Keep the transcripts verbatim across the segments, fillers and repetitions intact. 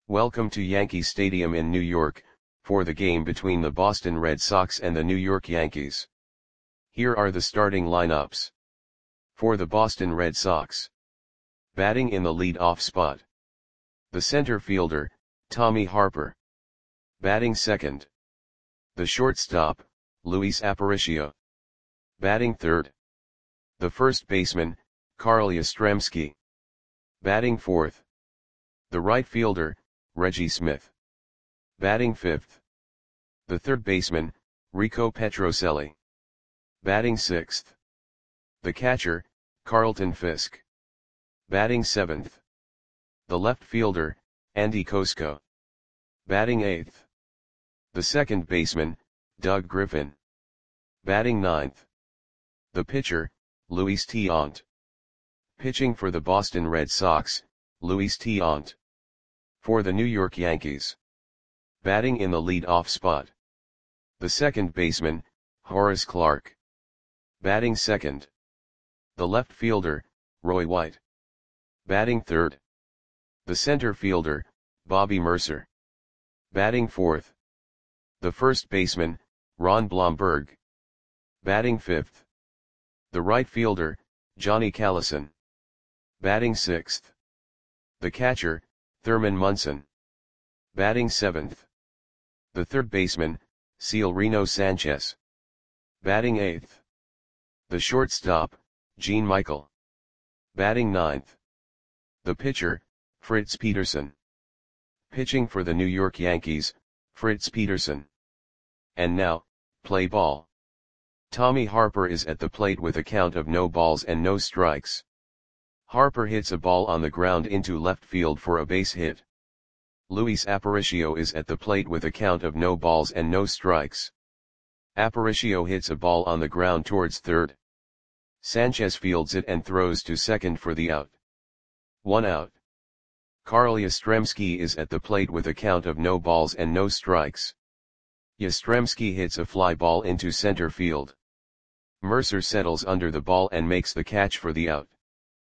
Welcome to Yankee Stadium in New York, for the game between the Boston Red Sox and the New York Yankees. Here are the starting lineups. For the Boston Red Sox. Batting in the lead-off spot. The center fielder, Tommy Harper. Batting second. The shortstop, Luis Aparicio. Batting third. The first baseman, Carl Yastrzemski. Batting fourth. The right fielder, Reggie Smith. Batting fifth. The third baseman, Rico Petrocelli. Batting sixth. The catcher, Carlton Fisk. Batting seventh. The left fielder, Andy Kosko. Batting eighth. The second baseman, Doug Griffin. Batting ninth. The pitcher, Luis Tiant. Pitching for the Boston Red Sox, Luis Tiant. For the New York Yankees. Batting in the lead-off spot. The second baseman, Horace Clarke. Batting second. The left fielder, Roy White. Batting third. The center fielder, Bobby Murcer. Batting fourth. The first baseman, Ron Blomberg. Batting fifth. The right fielder, Johnny Callison. Batting sixth. The catcher, Thurman Munson. Batting seventh. The third baseman, Severino Sanchez. Batting eighth. The shortstop, Gene Michael. Batting ninth. The pitcher, Fritz Peterson. Pitching for the New York Yankees, Fritz Peterson. And now, play ball. Tommy Harper is at the plate with a count of no balls and no strikes. Harper hits a ball on the ground into left field for a base hit. Luis Aparicio is at the plate with a count of no balls and no strikes. Aparicio hits a ball on the ground towards third. Sanchez fields it and throws to second for the out. One out. Carl Yastrzemski is at the plate with a count of no balls and no strikes. Yastrzemski hits a fly ball into center field. Murcer settles under the ball and makes the catch for the out.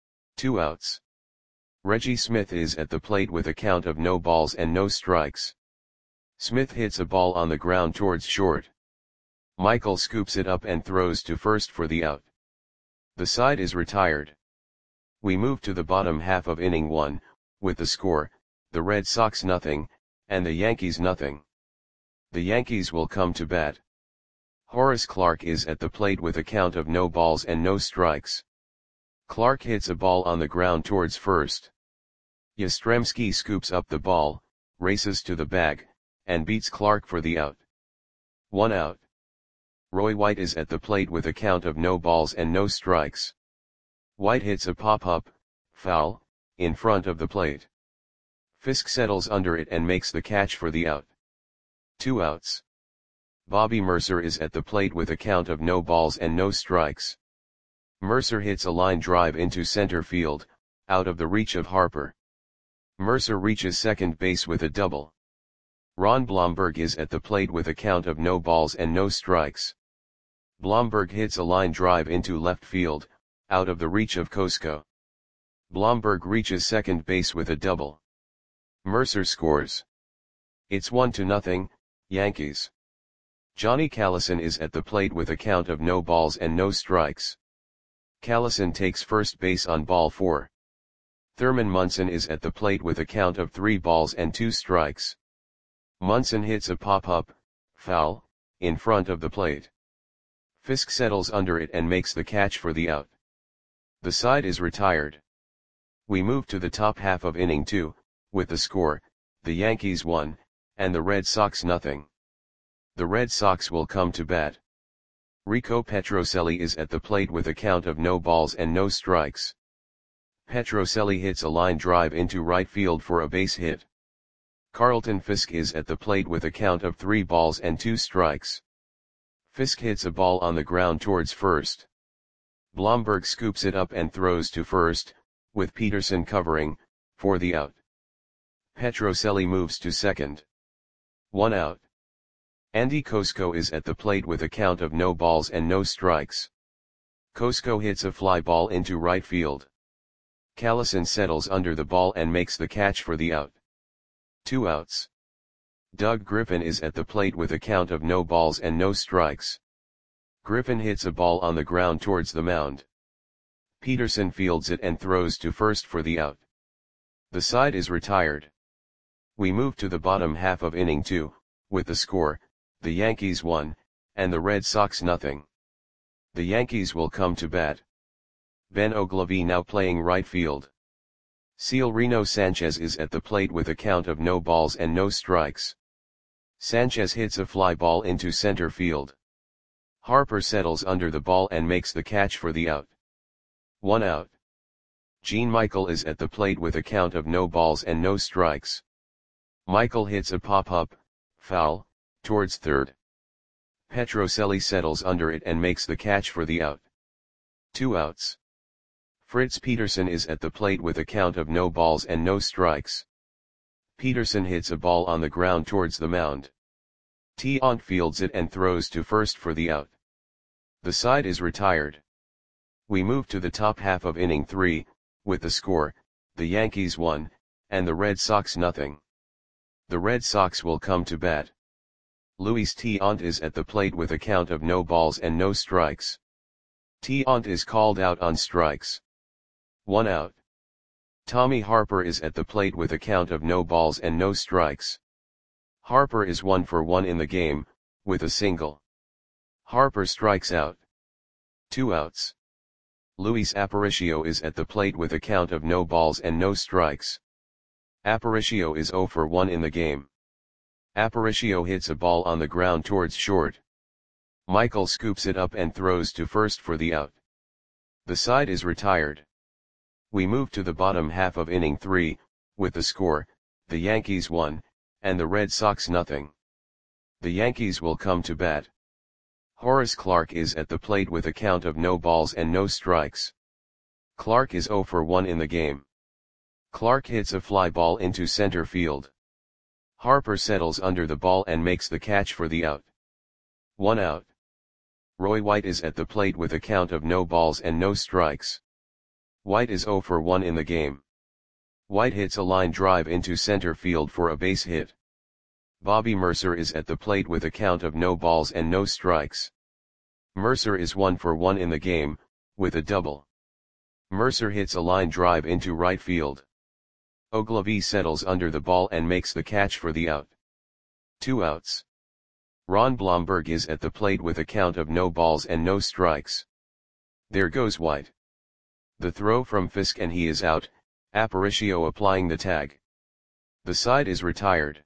Two outs. Reggie Smith is at the plate with a count of no balls and no strikes. Smith hits a ball on the ground towards short. Michael scoops it up and throws to first for the out. The side is retired. We move to the bottom half of inning one, with the score, the Red Sox nothing, and the Yankees nothing. The Yankees will come to bat. Horace Clarke is at the plate with a count of no balls and no strikes. Clarke hits a ball on the ground towards first. Yastrzemski scoops up the ball, races to the bag, and beats Clarke for the out. One out. Roy White is at the plate with a count of no balls and no strikes. White hits a pop-up, foul, in front of the plate. Fisk settles under it and makes the catch for the out. Two outs. Bobby Murcer is at the plate with a count of no balls and no strikes. Murcer hits a line drive into center field, out of the reach of Harper. Murcer reaches second base with a double. Ron Blomberg is at the plate with a count of no balls and no strikes. Blomberg hits a line drive into left field, out of the reach of Kosko. Blomberg reaches second base with a double. Murcer scores. It's one to nothing, Yankees. Johnny Callison is at the plate with a count of no balls and no strikes. Callison takes first base on ball four. Thurman Munson is at the plate with a count of three balls and two strikes. Munson hits a pop-up, foul, in front of the plate. Fisk settles under it and makes the catch for the out. The side is retired. We move to the top half of inning two, with the score, the Yankees one, and the Red Sox nothing. The Red Sox will come to bat. Rico Petrocelli is at the plate with a count of no balls and no strikes. Petrocelli hits a line drive into right field for a base hit. Carlton Fisk is at the plate with a count of three balls and two strikes. Fisk hits a ball on the ground towards first. Blomberg scoops it up and throws to first, with Peterson covering, for the out. Petrocelli moves to second. One out. Andy Kosko is at the plate with a count of no balls and no strikes. Kosko hits a fly ball into right field. Callison settles under the ball and makes the catch for the out. Two outs. Doug Griffin is at the plate with a count of no balls and no strikes. Griffin hits a ball on the ground towards the mound. Peterson fields it and throws to first for the out. The side is retired. We move to the bottom half of inning two, with the score, the Yankees one, and the Red Sox nothing. The Yankees will come to bat. Ben Oglivie now playing right field. Severino Sanchez is at the plate with a count of no balls and no strikes. Sanchez hits a fly ball into center field. Harper settles under the ball and makes the catch for the out. One out. Gene Michael is at the plate with a count of no balls and no strikes. Michael hits a pop-up, foul, towards third. Petrocelli settles under it and makes the catch for the out. Two outs. Fritz Peterson is at the plate with a count of no balls and no strikes. Peterson hits a ball on the ground towards the mound. Tiant fields it and throws to first for the out. The side is retired. We move to the top half of inning three, with the score, the Yankees one, and the Red Sox nothing. The Red Sox will come to bat. Luis Tiant is at the plate with a count of no balls and no strikes. Tiant is called out on strikes. One out. Tommy Harper is at the plate with a count of no balls and no strikes. Harper is one for one in the game, with a single. Harper strikes out. Two outs. Luis Aparicio is at the plate with a count of no balls and no strikes. Aparicio is zero for one in the game. Aparicio hits a ball on the ground towards short. Michael scoops it up and throws to first for the out. The side is retired. We move to the bottom half of inning three, with the score, the Yankees one, and the Red Sox nothing. The Yankees will come to bat. Horace Clarke is at the plate with a count of no balls and no strikes. Clarke is zero for one in the game. Clarke hits a fly ball into center field. Harper settles under the ball and makes the catch for the out. One out. Roy White is at the plate with a count of no balls and no strikes. White is zero for one in the game. White hits a line drive into center field for a base hit. Bobby Mercer is at the plate with a count of no balls and no strikes. Mercer is one for one in the game, with a double. Mercer hits a line drive into right field. Oglivie settles under the ball and makes the catch for the out. Two outs. Ron Blomberg is at the plate with a count of no balls and no strikes. There goes White. The throw from Fisk and he is out, Aparicio applying the tag. The side is retired.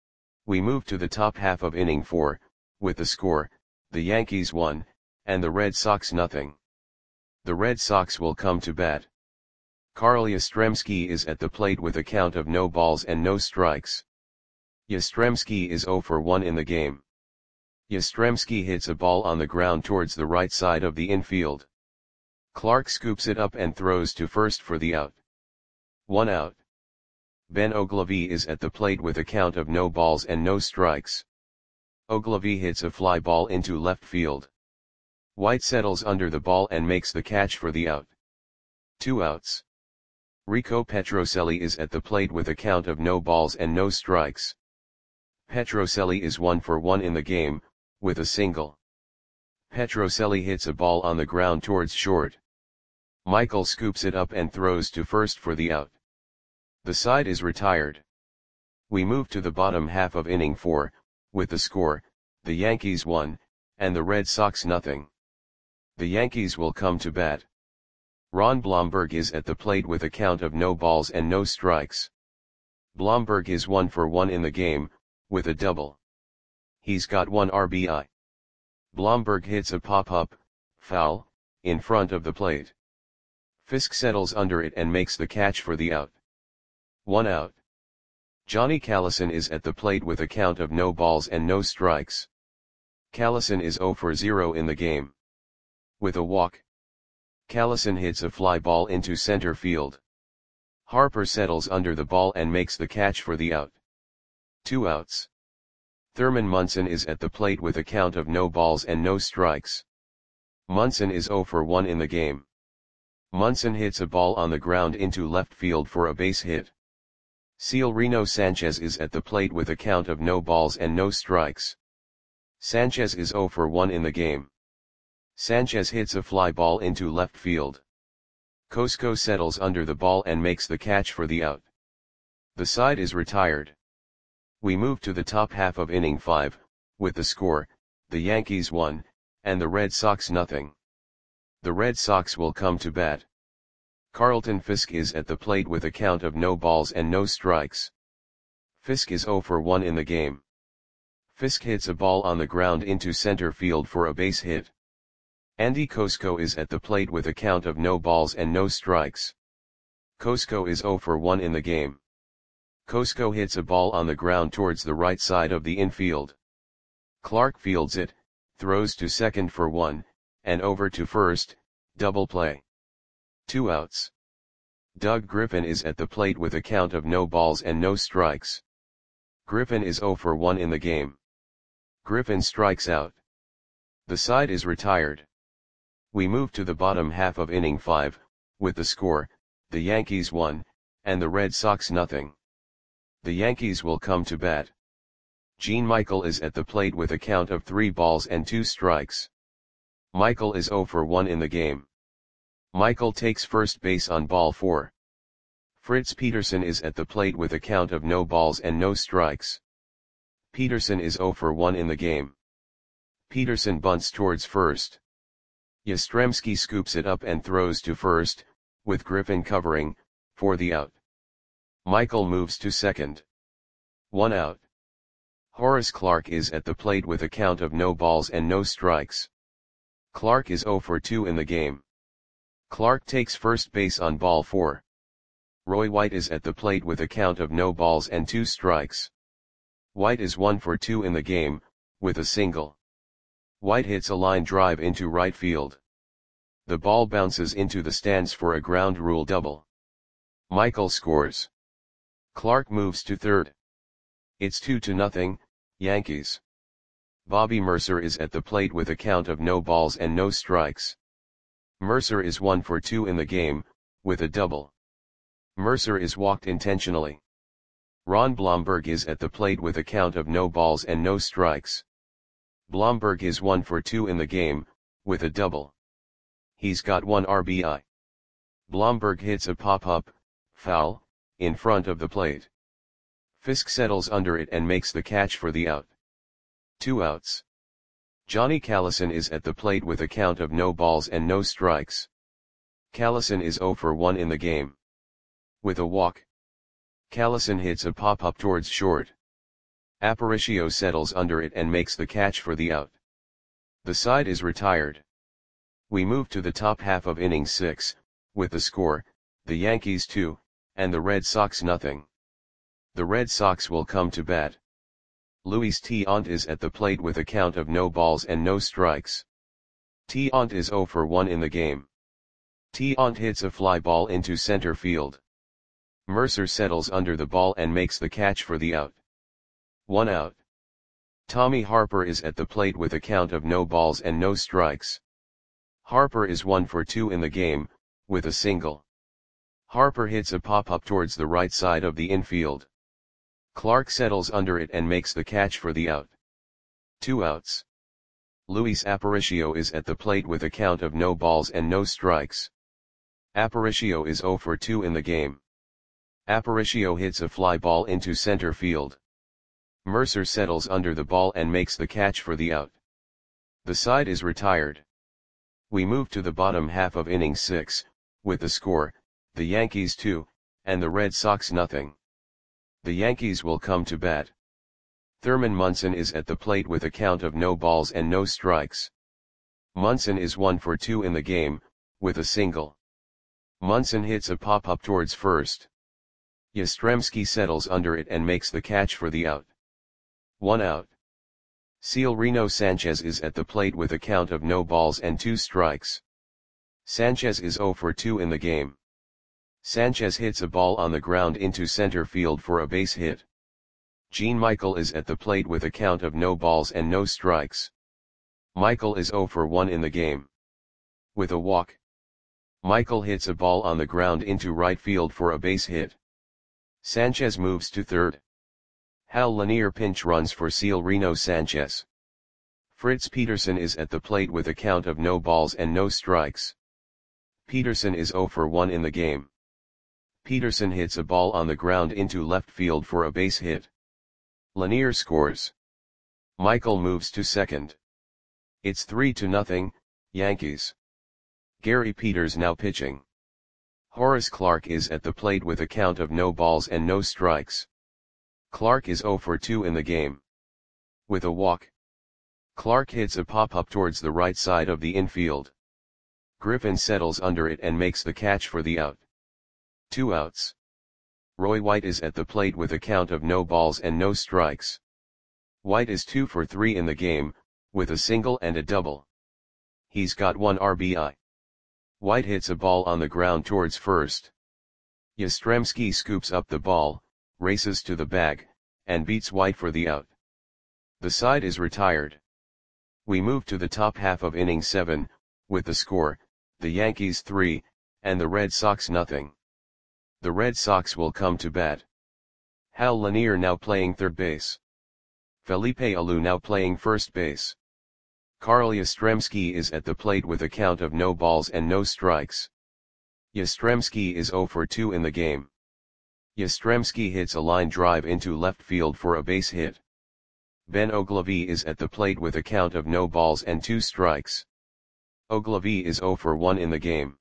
We move to the top half of inning four, with the score, the Yankees one, and the Red Sox nothing. The Red Sox will come to bat. Carl Yastrzemski is at the plate with a count of no balls and no strikes. Yastrzemski is zero for one in the game. Yastrzemski hits a ball on the ground towards the right side of the infield. Clarke scoops it up and throws to first for the out. One out. Ben Oglivie is at the plate with a count of no balls and no strikes. Oglivie hits a fly ball into left field. White settles under the ball and makes the catch for the out. Two outs. Rico Petrocelli is at the plate with a count of no balls and no strikes. Petrocelli is one for one in the game, with a single. Petrocelli hits a ball on the ground towards short. Michael scoops it up and throws to first for the out. The side is retired. We move to the bottom half of inning four, with the score, the Yankees one, and the Red Sox nothing. The Yankees will come to bat. Ron Blomberg is at the plate with a count of no balls and no strikes. Blomberg is one for one in the game, with a double. He's got one R B I. Blomberg hits a pop-up, foul, in front of the plate. Fisk settles under it and makes the catch for the out. One out. Johnny Callison is at the plate with a count of no balls and no strikes. Callison is zero for zero in the game. With a walk. Callison hits a fly ball into center field. Harper settles under the ball and makes the catch for the out. Two outs. Thurman Munson is at the plate with a count of no balls and no strikes. Munson is zero for one in the game. Munson hits a ball on the ground into left field for a base hit. Severino Sanchez is at the plate with a count of no balls and no strikes. Sanchez is zero for one in the game. Sanchez hits a fly ball into left field. Cosco settles under the ball and makes the catch for the out. The side is retired. We move to the top half of inning five, with the score, the Yankees one, and the Red Sox nothing. The Red Sox will come to bat. Carlton Fisk is at the plate with a count of no balls and no strikes. Fisk is zero for one in the game. Fisk hits a ball on the ground into center field for a base hit. Andy Cosco is at the plate with a count of no balls and no strikes. Cosco is zero for one in the game. Cosco hits a ball on the ground towards the right side of the infield. Clark fields it, throws to second for one, and over to first, double play. Two outs. Doug Griffin is at the plate with a count of no balls and no strikes. Griffin is zero for one in the game. Griffin strikes out. The side is retired. We move to the bottom half of inning five, with the score, the Yankees one, and the Red Sox nothing. The Yankees will come to bat. Gene Michael is at the plate with a count of three balls and two strikes. Michael is zero for one in the game. Michael takes first base on ball four. Fritz Peterson is at the plate with a count of no balls and no strikes. Peterson is zero for one in the game. Peterson bunts towards first. Yastrzemski scoops it up and throws to first, with Griffin covering, for the out. Michael moves to second. One out. Horace Clarke is at the plate with a count of no balls and no strikes. Clarke is zero for two in the game. Clarke takes first base on ball four. Roy White is at the plate with a count of no balls and two strikes. White is one for two in the game, with a single. White hits a line drive into right field. The ball bounces into the stands for a ground rule double. Michael scores. Clarke moves to third. It's two to nothing, Yankees. Bobby Mercer is at the plate with a count of no balls and no strikes. Mercer is one for two in the game, with a double. Mercer is walked intentionally. Ron Blomberg is at the plate with a count of no balls and no strikes. Blomberg is one for two in the game, with a double. He's got one R B I. Blomberg hits a pop-up, foul, in front of the plate. Fisk settles under it and makes the catch for the out. Two outs. Johnny Callison is at the plate with a count of no balls and no strikes. Callison is zero for one in the game. With a walk. Callison hits a pop-up towards short. Aparicio settles under it and makes the catch for the out. The side is retired. We move to the top half of inning six, with the score, the Yankees two, and the Red Sox nothing. The Red Sox will come to bat. Luis Tiant is at the plate with a count of no balls and no strikes. Tiant is zero for one in the game. Tiant hits a fly ball into center field. Mercer settles under the ball and makes the catch for the out. One out. Tommy Harper is at the plate with a count of no balls and no strikes. Harper is one for two in the game, with a single. Harper hits a pop-up towards the right side of the infield. Clarke settles under it and makes the catch for the out. Two outs. Luis Aparicio is at the plate with a count of no balls and no strikes. Aparicio is zero for two in the game. Aparicio hits a fly ball into center field. Mercer settles under the ball and makes the catch for the out. The side is retired. We move to the bottom half of inning six, with the score, the Yankees two, and the Red Sox nothing. The Yankees will come to bat. Thurman Munson is at the plate with a count of no balls and no strikes. Munson is one for two in the game, with a single. Munson hits a pop-up towards first. Yastrzemski settles under it and makes the catch for the out. One out. Severino Sanchez is at the plate with a count of no balls and two strikes. Sanchez is zero for two in the game. Sanchez hits a ball on the ground into center field for a base hit. Gene Michael is at the plate with a count of no balls and no strikes. Michael is zero for one in the game. With a walk. Michael hits a ball on the ground into right field for a base hit. Sanchez moves to third. Hal Lanier pinch runs for Seal Reno Sanchez. Fritz Peterson is at the plate with a count of no balls and no strikes. Peterson is zero for one in the game. Peterson hits a ball on the ground into left field for a base hit. Lanier scores. Michael moves to second. It's three to nothing, Yankees. Gary Peters now pitching. Horace Clarke is at the plate with a count of no balls and no strikes. Clarke is zero for two in the game. With a walk. Clarke hits a pop-up towards the right side of the infield. Griffin settles under it and makes the catch for the out. Two outs. Roy White is at the plate with a count of no balls and no strikes. White is two for three in the game, with a single and a double. He's got one R B I. White hits a ball on the ground towards first. Yastrzemski scoops up the ball, races to the bag, and beats White for the out. The side is retired. We move to the top half of inning seven, with the score, the Yankees three, and the Red Sox nothing. The Red Sox will come to bat. Hal Lanier now playing third base. Felipe Alou now playing first base. Carl Yastrzemski is at the plate with a count of no balls and no strikes. Yastrzemski is zero for two in the game. Yastrzemski hits a line drive into left field for a base hit. Ben Ogilvy is at the plate with a count of no balls and two strikes. Ogilvy is zero for one in the game.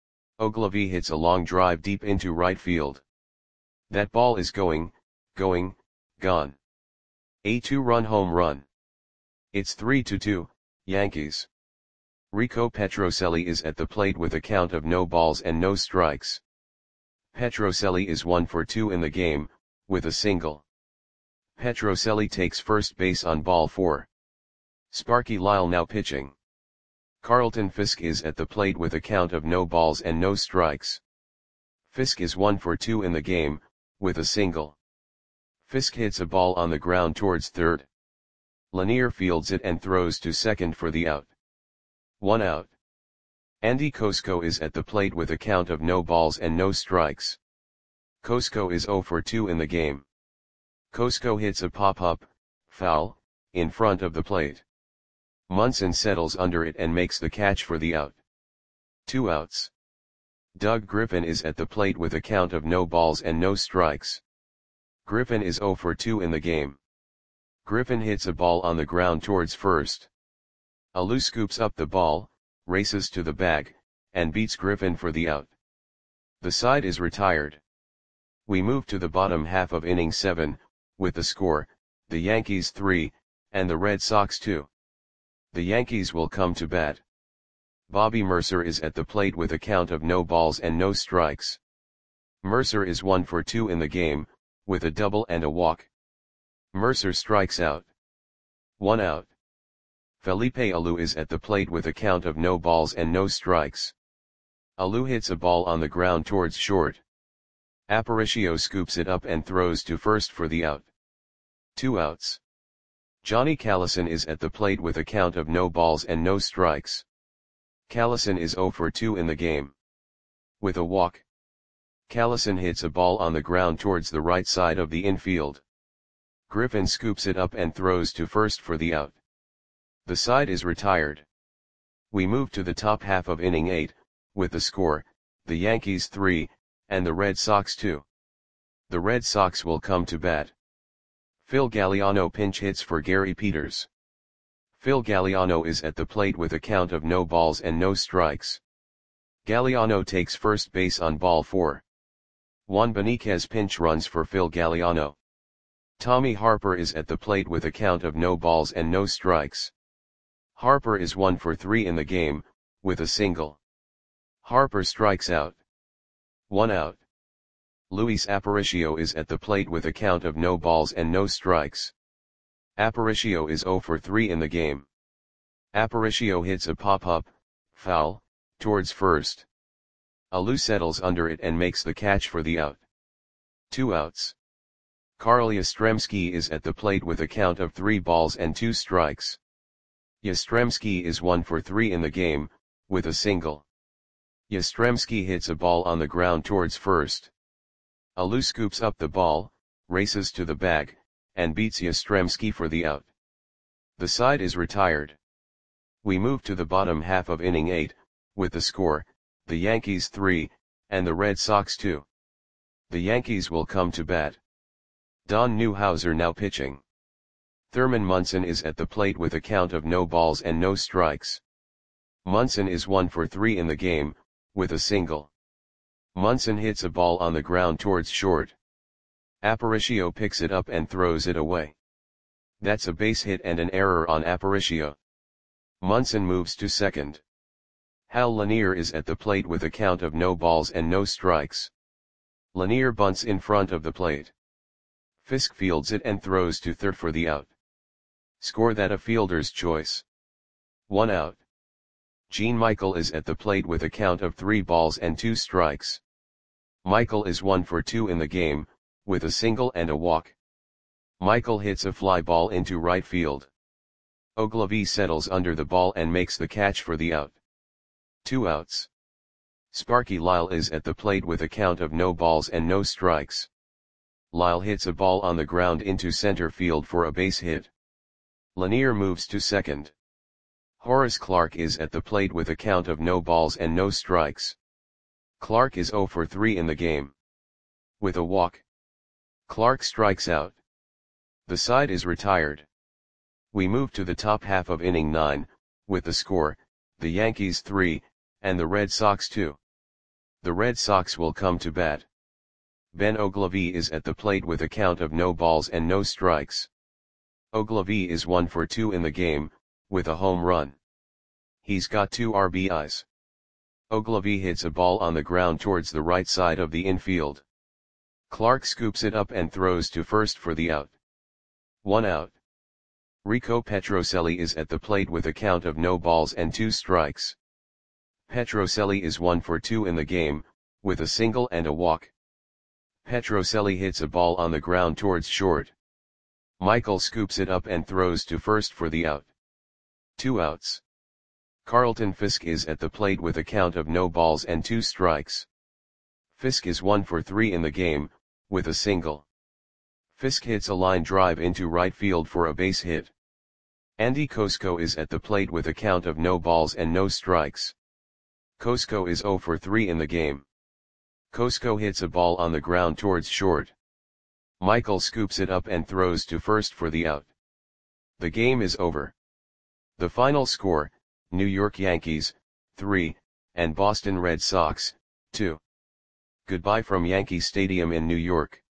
Ogilvy hits a long drive deep into right field. That ball is going, going, gone. A two-run home run. It's three to two, Yankees. Rico Petrocelli is at the plate with a count of no balls and no strikes. Petrocelli is one for two in the game, with a single. Petrocelli takes first base on ball four. Sparky Lyle now pitching. Carlton Fisk is at the plate with a count of no balls and no strikes. Fisk is one for two in the game, with a single. Fisk hits a ball on the ground towards third. Lanier fields it and throws to second for the out. One out. Andy Kosko is at the plate with a count of no balls and no strikes. Kosko is zero for two in the game. Kosko hits a pop-up, foul, in front of the plate. Munson settles under it and makes the catch for the out. Two outs. Doug Griffin is at the plate with a count of no balls and no strikes. Griffin is zero for two in the game. Griffin hits a ball on the ground towards first. Alou scoops up the ball, races to the bag, and beats Griffin for the out. The side is retired. We move to the bottom half of inning seven, with the score, the Yankees three, and the Red Sox two. The Yankees will come to bat. Bobby Mercer is at the plate with a count of no balls and no strikes. Mercer is one for two in the game, with a double and a walk. Mercer strikes out. One out. Felipe Alou is at the plate with a count of no balls and no strikes. Alou hits a ball on the ground towards short. Aparicio scoops it up and throws to first for the out. Two outs. Johnny Callison is at the plate with a count of no balls and no strikes. Callison is zero for two in the game. With a walk. Callison hits a ball on the ground towards the right side of the infield. Griffin scoops it up and throws to first for the out. The side is retired. We move to the top half of inning eight, with the score, the Yankees three, and the Red Sox two. The Red Sox will come to bat. Phil Galliano pinch hits for Gary Peters. Phil Galliano is at the plate with a count of no balls and no strikes. Galliano takes first base on ball four. Juan Beniquez pinch runs for Phil Galliano. Tommy Harper is at the plate with a count of no balls and no strikes. Harper is one for three in the game, with a single. Harper strikes out. One out. Luis Aparicio is at the plate with a count of no balls and no strikes. Aparicio is zero for three in the game. Aparicio hits a pop-up, foul, towards first. Alou settles under it and makes the catch for the out. Two outs. Carl Yastrzemski is at the plate with a count of three balls and two strikes. Yastrzemski is one for three in the game, with a single. Yastrzemski hits a ball on the ground towards first. Alou scoops up the ball, races to the bag, and beats Yastrzemski for the out. The side is retired. We move to the bottom half of inning eight, with the score, the Yankees three, and the Red Sox two. The Yankees will come to bat. Don Newhouser now pitching. Thurman Munson is at the plate with a count of no balls and no strikes. Munson is one for three in the game, with a single. Munson hits a ball on the ground towards short. Aparicio picks it up and throws it away. That's a base hit and an error on Aparicio. Munson moves to second. Hal Lanier is at the plate with a count of no balls and no strikes. Lanier bunts in front of the plate. Fisk fields it and throws to third for the out. Score that a fielder's choice. One out. Gene Michael is at the plate with a count of three balls and two strikes. Michael is one for two in the game, with a single and a walk. Michael hits a fly ball into right field. Ogilvy settles under the ball and makes the catch for the out. Two outs. Sparky Lyle is at the plate with a count of no balls and no strikes. Lyle hits a ball on the ground into center field for a base hit. Lanier moves to second. Horace Clarke is at the plate with a count of no balls and no strikes. Clarke is zero for three in the game. With a walk, Clarke strikes out. The side is retired. We move to the top half of inning nine, with the score, the Yankees three, and the Red Sox two. The Red Sox will come to bat. Ben Ogilvy is at the plate with a count of no balls and no strikes. Ogilvy is one for two in the game, with a home run. He's got two R B Is. Ogilvy hits a ball on the ground towards the right side of the infield. Clarke scoops it up and throws to first for the out. One out. Rico Petrocelli is at the plate with a count of no balls and two strikes. Petrocelli is one for two in the game, with a single and a walk. Petrocelli hits a ball on the ground towards short. Michael scoops it up and throws to first for the out. Two outs. Carlton Fisk is at the plate with a count of no balls and two strikes. Fisk is one for three in the game, with a single. Fisk hits a line drive into right field for a base hit. Andy Kosko is at the plate with a count of no balls and no strikes. Kosko is zero for three in the game. Kosko hits a ball on the ground towards short. Michael scoops it up and throws to first for the out. The game is over. The final score, New York Yankees, three, and Boston Red Sox, two. Goodbye from Yankee Stadium in New York.